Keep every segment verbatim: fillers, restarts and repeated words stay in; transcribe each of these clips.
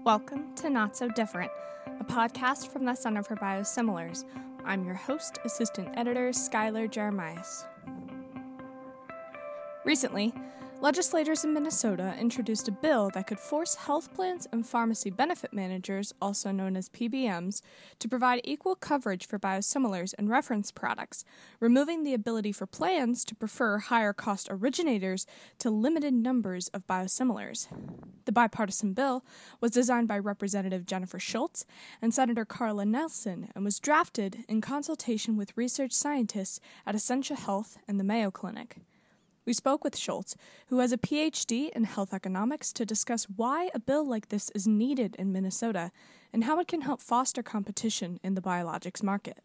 Welcome to Not So Different, a podcast from the Center for Biosimilars. I'm your host, Assistant Editor Skylar Jeremias. Recently, legislators in Minnesota introduced a bill that could force health plans and pharmacy benefit managers, also known as P B Ms, to provide equal coverage for biosimilars and reference products, removing the ability for plans to prefer higher-cost originators to limited numbers of biosimilars. The bipartisan bill was designed by Representative Jennifer Schultz and Senator Carla Nelson and was drafted in consultation with research scientists at Essentia Health and the Mayo Clinic. We spoke with Schultz, who has a P H D in health economics, to discuss why a bill like this is needed in Minnesota and how it can help foster competition in the biologics market.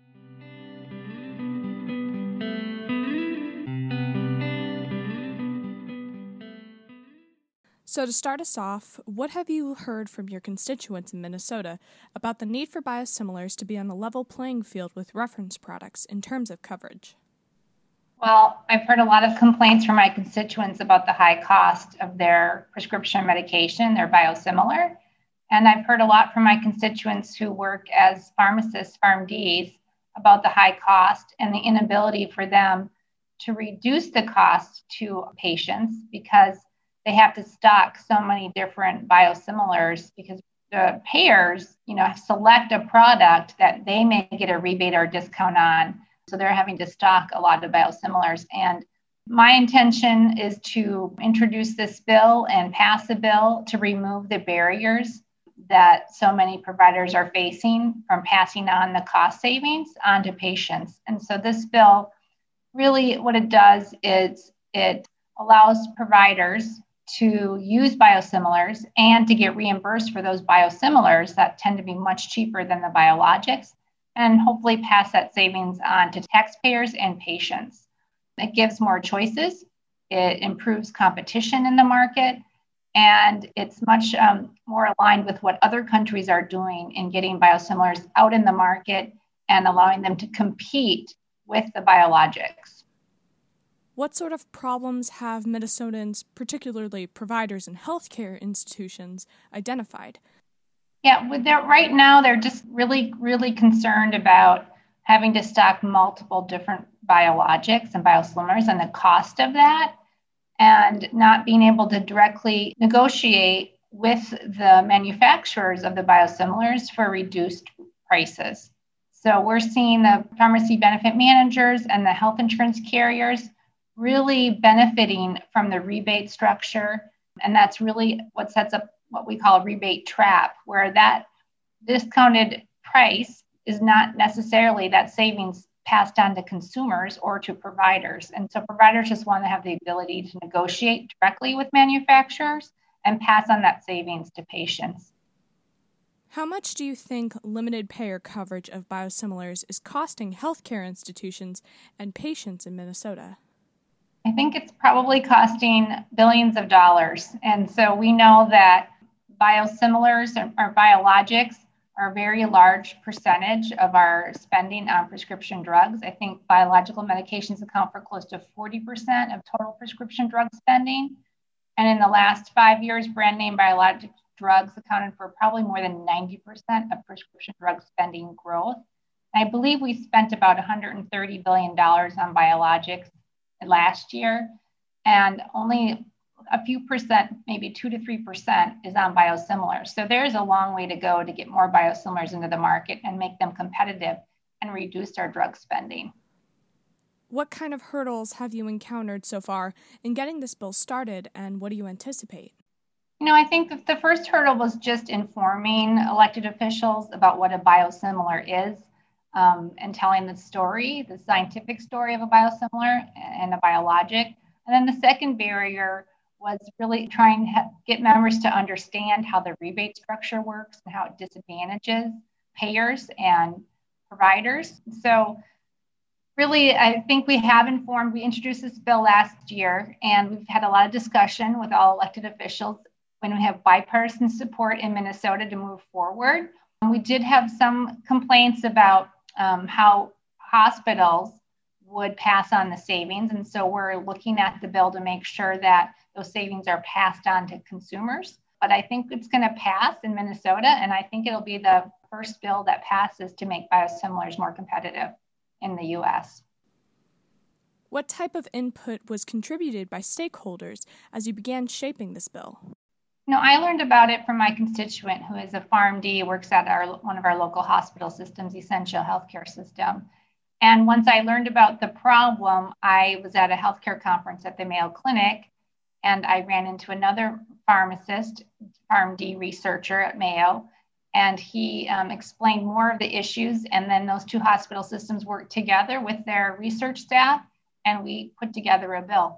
So to start us off, what have you heard from your constituents in Minnesota about the need for biosimilars to be on a level playing field with reference products in terms of coverage? Well, I've heard a lot of complaints from my constituents about the high cost of their prescription medication, their biosimilar. And I've heard a lot from my constituents who work as pharmacists, PharmDs, about the high cost and the inability for them to reduce the cost to patients because they have to stock so many different biosimilars because the payers, you know, select a product that they may get a rebate or discount on. So they're having to stock a lot of biosimilars. And my intention is to introduce this bill and pass a bill to remove the barriers that so many providers are facing from passing on the cost savings onto patients. And so this bill, really what it does is it allows providers to use biosimilars and to get reimbursed for those biosimilars that tend to be much cheaper than the biologics, and hopefully pass that savings on to taxpayers and patients. It gives more choices, it improves competition in the market, and it's much um, more aligned with what other countries are doing in getting biosimilars out in the market and allowing them to compete with the biologics. What sort of problems have Minnesotans, particularly providers and healthcare institutions, identified? Yeah, with their, right now, they're just really, really concerned about having to stock multiple different biologics and biosimilars and the cost of that, and not being able to directly negotiate with the manufacturers of the biosimilars for reduced prices. So we're seeing the pharmacy benefit managers and the health insurance carriers really benefiting from the rebate structure, and that's really what sets up what we call a rebate trap, where that discounted price is not necessarily that savings passed on to consumers or to providers. And so providers just want to have the ability to negotiate directly with manufacturers and pass on that savings to patients. How much do you think limited payer coverage of biosimilars is costing healthcare institutions and patients in Minnesota? I think it's probably costing billions of dollars. And so we know that biosimilars or biologics are a very large percentage of our spending on prescription drugs. I think biological medications account for close to forty percent of total prescription drug spending. And in the last five years, brand name biologic drugs accounted for probably more than ninety percent of prescription drug spending growth. And I believe we spent about one hundred thirty billion dollars on biologics last year, and only a few percent, maybe two to three percent, is on biosimilars. So there's a long way to go to get more biosimilars into the market and make them competitive and reduce our drug spending. What kind of hurdles have you encountered so far in getting this bill started, and what do you anticipate? You know, I think that the first hurdle was just informing elected officials about what a biosimilar is, um, and telling the story, the scientific story of a biosimilar and a biologic. And then the second barrier was really trying to get members to understand how the rebate structure works and how it disadvantages payers and providers. So really, I think we have informed, we introduced this bill last year, and we've had a lot of discussion with all elected officials when we have bipartisan support in Minnesota to move forward. We did have some complaints about um, how hospitals would pass on the savings. And so we're looking at the bill to make sure that those savings are passed on to consumers. but I think it's going to pass in Minnesota, and I think it'll be the first bill that passes to make biosimilars more competitive in the U S. What type of input was contributed by stakeholders as you began shaping this bill? You know, I learned about it from my constituent, who is a PharmD, works at our one of our local hospital systems, Essentia Healthcare System. And once I learned about the problem, I was at a healthcare conference at the Mayo Clinic, and I ran into another pharmacist, PharmD researcher at Mayo, and he um, explained more of the issues. And then those two hospital systems worked together with their research staff, and we put together a bill.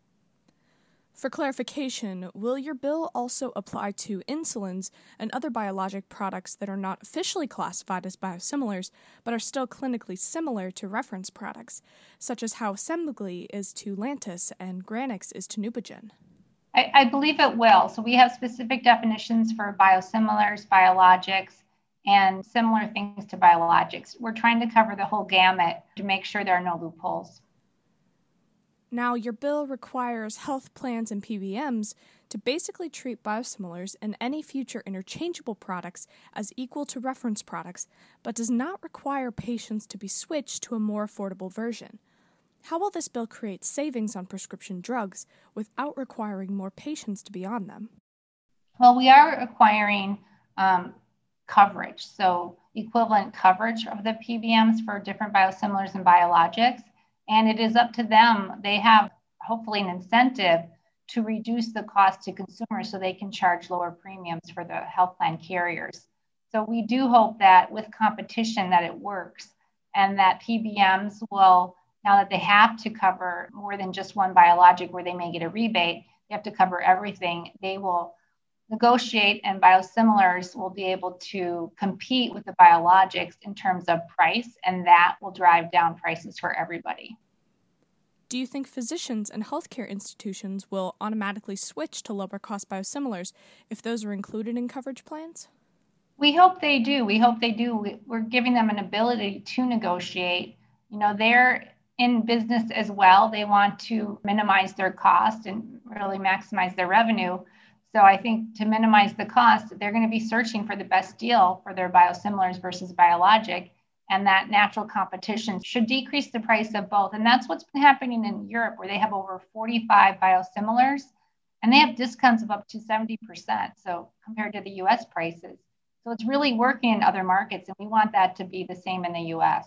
For clarification, will your bill also apply to insulins and other biologic products that are not officially classified as biosimilars, but are still clinically similar to reference products, such as how Semglee is to Lantus and Granix is to Neupogen? I, I believe it will. So we have specific definitions for biosimilars, biologics, and similar things to biologics. We're trying to cover the whole gamut to make sure there are no loopholes. Now, your bill requires health plans and P B Ms to basically treat biosimilars and any future interchangeable products as equal to reference products, but does not require patients to be switched to a more affordable version. How will this bill create savings on prescription drugs without requiring more patients to be on them? Well, we are acquiring um, coverage, so equivalent coverage of the P B Ms for different biosimilars and biologics. And it is up to them. They have hopefully an incentive to reduce the cost to consumers so they can charge lower premiums for the health plan carriers. So we do hope that with competition that it works, and that P B Ms will, now that they have to cover more than just one biologic where they may get a rebate, they have to cover everything. They will negotiate, and biosimilars will be able to compete with the biologics in terms of price, and that will drive down prices for everybody. Do you think physicians and healthcare institutions will automatically switch to lower-cost biosimilars if those are included in coverage plans? We hope they do. We hope they do. We're giving them an ability to negotiate. You know, they're in business as well. They want to minimize their cost and really maximize their revenue. So I think to minimize the cost, they're going to be searching for the best deal for their biosimilars versus biologic. And that natural competition should decrease the price of both. And that's what's been happening in Europe, where they have over forty-five biosimilars, and they have discounts of up to seventy percent. So compared to the U S prices. So it's really working in other markets, and we want that to be the same in the U S.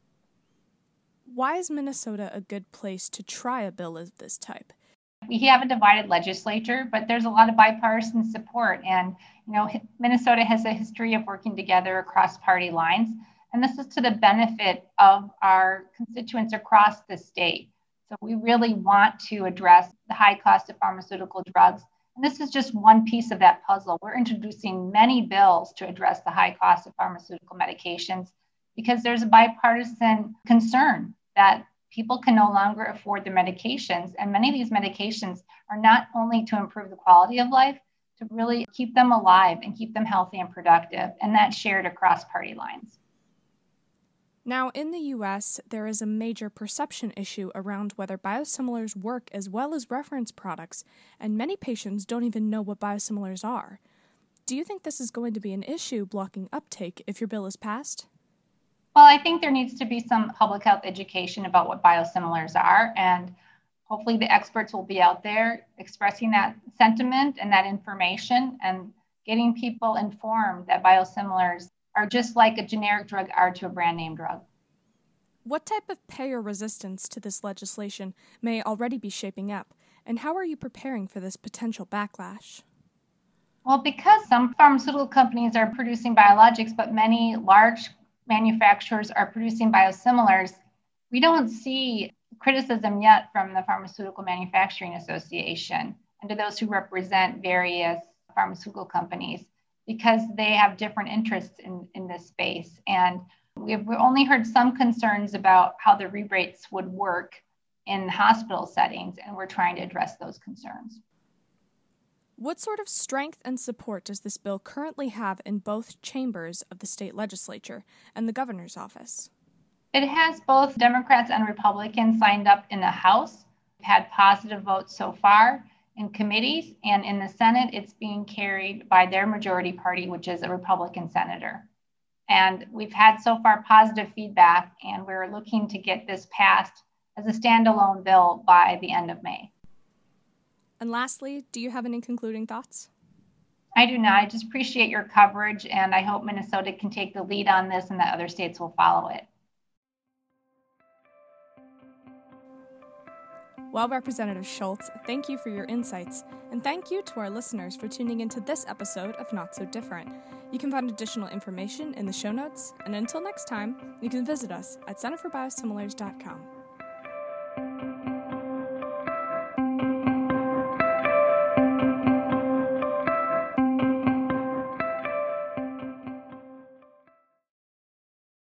Why is Minnesota a good place to try a bill of this type? We have a divided legislature, but there's a lot of bipartisan support. And, you know, Minnesota has a history of working together across party lines. And this is to the benefit of our constituents across the state. So we really want to address the high cost of pharmaceutical drugs. And this is just one piece of that puzzle. We're introducing many bills to address the high cost of pharmaceutical medications because there's a bipartisan concern that people can no longer afford their medications. And many of these medications are not only to improve the quality of life, to really keep them alive and keep them healthy and productive. And that's shared across party lines. Now, in the U S, there is a major perception issue around whether biosimilars work as well as reference products, and many patients don't even know what biosimilars are. Do you think this is going to be an issue blocking uptake if your bill is passed? Well, I think there needs to be some public health education about what biosimilars are, and hopefully the experts will be out there expressing that sentiment and that information and getting people informed that biosimilars are just like a generic drug are to a brand name drug. What type of payer resistance to this legislation may already be shaping up, and how are you preparing for this potential backlash? Well, because some pharmaceutical companies are producing biologics, but many large manufacturers are producing biosimilars, we don't see criticism yet from the Pharmaceutical Manufacturing Association and to those who represent various pharmaceutical companies, because they have different interests in, in this space. And we've only heard some concerns about how the rebates would work in hospital settings, and we're trying to address those concerns. What sort of strength and support does this bill currently have in both chambers of the state legislature and the governor's office? It has both Democrats and Republicans signed up in the House. We've had positive votes so far. in committees, and in the Senate, it's being carried by their majority party, which is a Republican senator. And we've had so far positive feedback, and we're looking to get this passed as a standalone bill by the end of May. And lastly, do you have any concluding thoughts? I do not. I just appreciate your coverage, and I hope Minnesota can take the lead on this and that other states will follow it. Well, Representative Schultz, thank you for your insights, and thank you to our listeners for tuning into this episode of Not So Different. You can find additional information in the show notes, and until next time, you can visit us at center for biosimilars dot com.